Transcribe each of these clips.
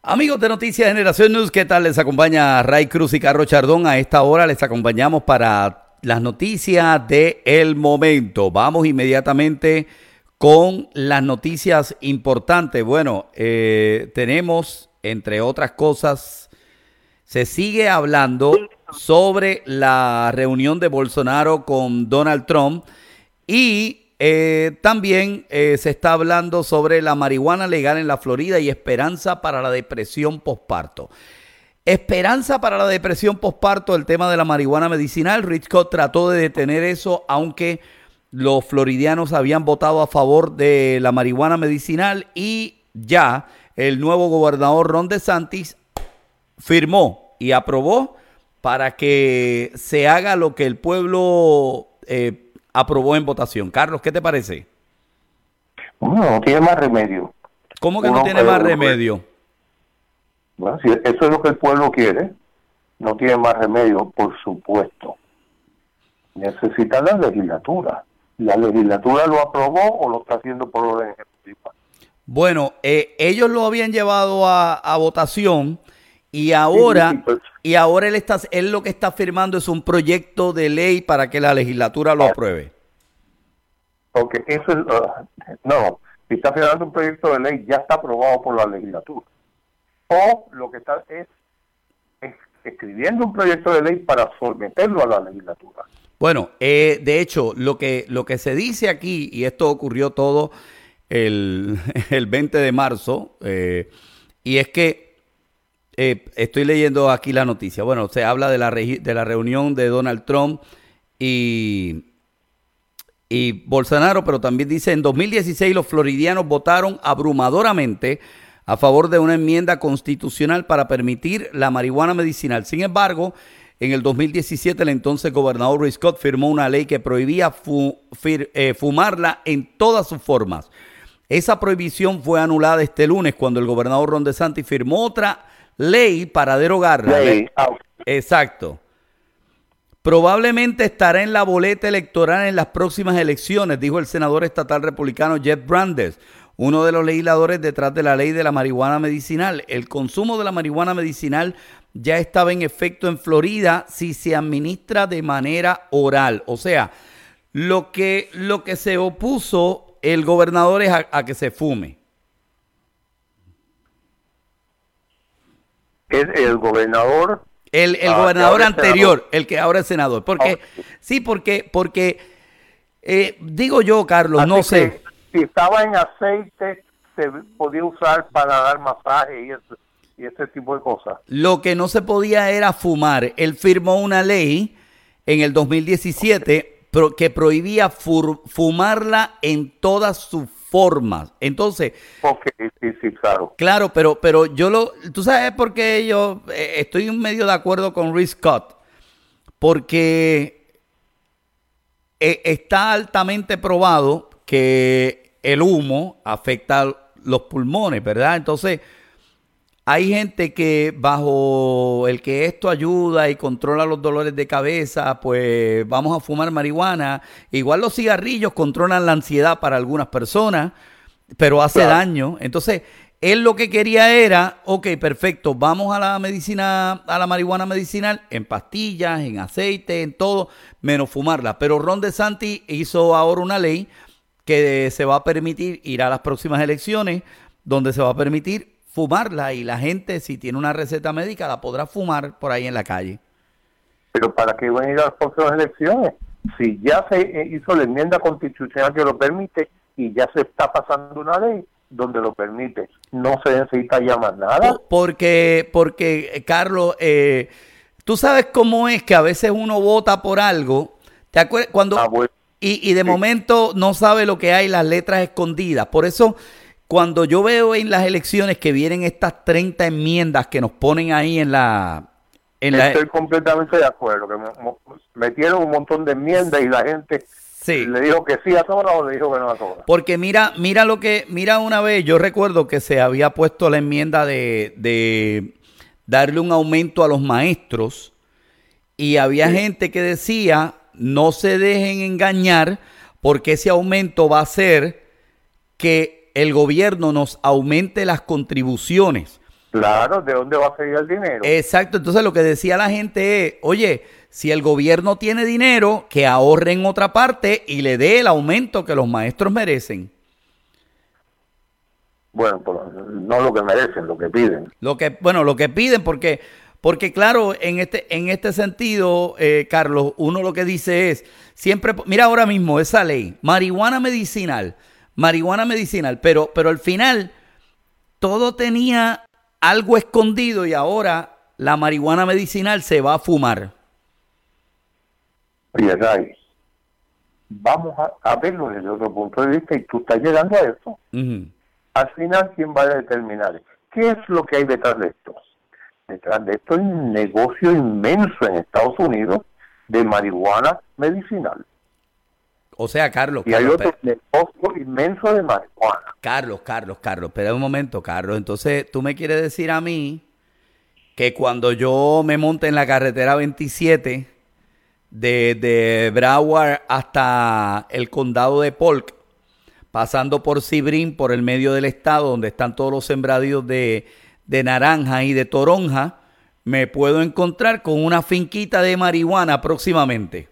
Amigos de Noticias Generación News, ¿qué tal? Les acompaña Ray Cruz y Carlos Chardón. A esta hora les acompañamos para las noticias del momento. Vamos inmediatamente con las noticias importantes. Bueno, tenemos, entre otras cosas, se sigue hablando sobre la reunión de Bolsonaro con Donald Trump y también se está hablando sobre la marihuana legal en la Florida y esperanza para la depresión posparto. Esperanza para la depresión posparto, el tema de la marihuana medicinal. Rick Scott trató de detener eso, aunque los floridianos habían votado a favor de la marihuana medicinal y ya el nuevo gobernador Ron DeSantis firmó y aprobó para que se haga lo que el pueblo aprobó en votación. Carlos, ¿qué te parece? Bueno, no tiene más remedio. ¿Cómo que no tiene más remedio? Bueno, si eso es lo que el pueblo quiere, no tiene más remedio, por supuesto. Necesita la legislatura. ¿La legislatura lo aprobó o lo está haciendo por orden ejecutiva? Bueno, ellos lo habían llevado a votación y ahora, él lo que está firmando es un proyecto de ley para que la legislatura lo apruebe. Porque eso es, no, si está firmando un proyecto de ley, ya está aprobado por la legislatura. O lo que está es escribiendo un proyecto de ley para someterlo a la legislatura. Bueno, de hecho, lo que se dice aquí, y esto ocurrió todo el 20 de marzo, y es que estoy leyendo aquí la noticia. Bueno, se habla de la reunión de Donald Trump y Bolsonaro, pero también dice, en 2016 los floridianos votaron abrumadoramente a favor de una enmienda constitucional para permitir la marihuana medicinal. Sin embargo, en el 2017 el entonces gobernador Rick Scott firmó una ley que prohibía fumarla en todas sus formas. Esa prohibición fue anulada este lunes cuando el gobernador Ron DeSantis firmó otra ley para derogarla. Exacto. Probablemente estará en la boleta electoral en las próximas elecciones, dijo el senador estatal republicano Jeff Brandes, uno de los legisladores detrás de la ley de la marihuana medicinal. El consumo de la marihuana medicinal ya estaba en efecto en Florida si se administra de manera oral. O sea, lo que se opuso el gobernador es a que se fume. El gobernador... El gobernador anterior, el que ahora es senador. Porque, sí, porque digo yo, Carlos, así no sé. Si estaba en aceite, se podía usar para dar masaje y ese tipo de cosas. Lo que no se podía era fumar. Él firmó una ley en el 2017 que prohibía fumarla en todas sus formas. Entonces, sí, claro. Claro, pero tú sabes por qué yo estoy en medio de acuerdo con Rick Scott, porque está altamente probado que el humo afecta los pulmones, ¿verdad? Entonces, hay gente que bajo el que esto ayuda y controla los dolores de cabeza, pues vamos a fumar marihuana. Igual los cigarrillos controlan la ansiedad para algunas personas, pero hace daño. Entonces, él lo que quería era, ok, perfecto, vamos a la medicina, a la marihuana medicinal, en pastillas, en aceite, en todo, menos fumarla. Pero Ron DeSantis hizo ahora una ley que se va a permitir ir a las próximas elecciones, donde se va a permitir fumarla y la gente, si tiene una receta médica, la podrá fumar por ahí en la calle. Pero ¿para qué van a ir a las próximas elecciones? Si ya se hizo la enmienda constitucional que lo permite y ya se está pasando una ley donde lo permite, no se necesita ya más nada. Porque Carlos, tú sabes cómo es que a veces uno vota por algo, ¿te acuerdas? Cuando bueno, y de momento no sabe lo que hay, las letras escondidas. Por eso, cuando yo veo en las elecciones que vienen estas 30 enmiendas que nos ponen ahí estoy completamente de acuerdo, que metieron un montón de enmiendas y la gente le dijo que sí a todas o le dijo que no a todas. Porque mira una vez, yo recuerdo que se había puesto la enmienda de darle un aumento a los maestros y había gente que decía, no se dejen engañar porque ese aumento va a hacer que el gobierno nos aumente las contribuciones. Claro, ¿de dónde va a salir el dinero? Exacto, entonces lo que decía la gente es, oye, si el gobierno tiene dinero, que ahorre en otra parte y le dé el aumento que los maestros merecen. Bueno, pues, no lo que merecen, lo que piden. Lo que piden, porque claro, en este sentido, Carlos, uno lo que dice es, siempre, mira ahora mismo esa ley, marihuana medicinal, pero al final todo tenía algo escondido y ahora la marihuana medicinal se va a fumar. Oye, Ray, vamos a verlo desde otro punto de vista y tú estás llegando a eso. Uh-huh. Al final, ¿quién va a determinar? ¿Qué es lo que hay detrás de esto? Detrás de esto hay un negocio inmenso en Estados Unidos de marihuana medicinal. O sea, Carlos. Y hay otro negocio inmenso de marihuana. Carlos, espera un momento, Carlos. Entonces, tú me quieres decir a mí que cuando yo me monte en la carretera 27 de Broward hasta el condado de Polk, pasando por Sebring, por el medio del estado, donde están todos los sembradíos de naranja y de toronja, me puedo encontrar con una finquita de marihuana próximamente.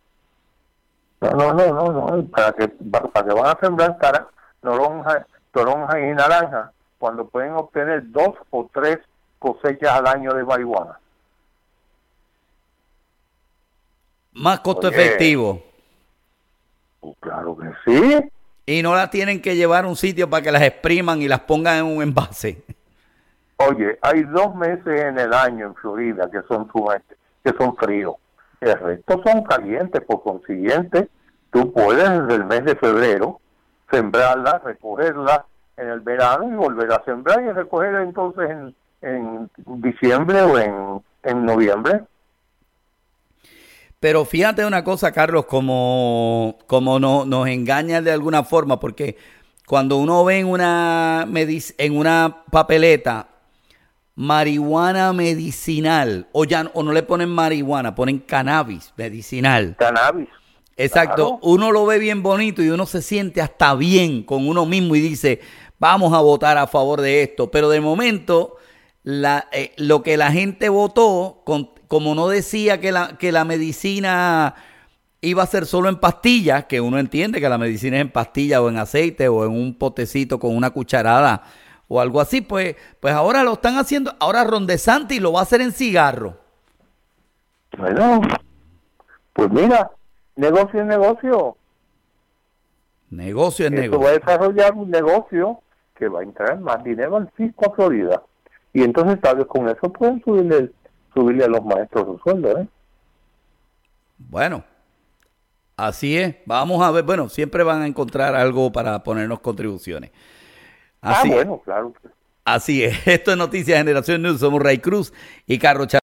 No. ¿Para que van a sembrar toronja y naranja cuando pueden obtener 2 o 3 cosechas al año de marihuana? Más costo efectivo. Pues claro que sí. Y no la tienen que llevar a un sitio para que las expriman y las pongan en un envase. Oye, hay 2 meses en el año en Florida que son fríos. El resto son calientes, por consiguiente, tú puedes desde el mes de febrero sembrarla, recogerla en el verano y volver a sembrar y recogerla entonces en diciembre o en noviembre. Pero fíjate una cosa, Carlos, como no, nos engañan de alguna forma, porque cuando uno ve en una papeleta marihuana medicinal, o no le ponen marihuana, ponen cannabis medicinal. Cannabis. Exacto, claro. Uno lo ve bien bonito y uno se siente hasta bien con uno mismo y dice, vamos a votar a favor de esto. Pero de momento, lo que la gente votó, como no decía que la medicina iba a ser solo en pastillas, que uno entiende que la medicina es en pastillas o en aceite o en un potecito con una cucharada o algo así, pues ahora lo están haciendo, ahora Ron DeSantis lo va a hacer en cigarro. Bueno, pues mira, negocio es negocio. Negocio es negocio. Esto va a desarrollar un negocio que va a entrar más dinero al fisco a Florida. Y entonces tal vez con eso pueden subirle a los maestros su sueldo, ¿eh? Bueno, así es. Vamos a ver, bueno, siempre van a encontrar algo para ponernos contribuciones. Así bueno, claro. Así es. Esto es Noticias Generación News. Somos Ray Cruz y Carlos Chávez.